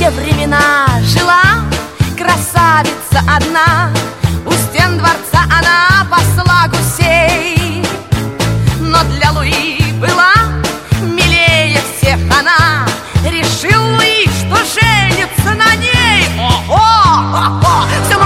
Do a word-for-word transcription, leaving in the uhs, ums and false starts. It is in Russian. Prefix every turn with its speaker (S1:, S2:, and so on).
S1: те времена жила красавица одна, у стен дворца она пасла гусей. Но для Луи была милее всех она, решил Луи, что женится на ней. Ого! Все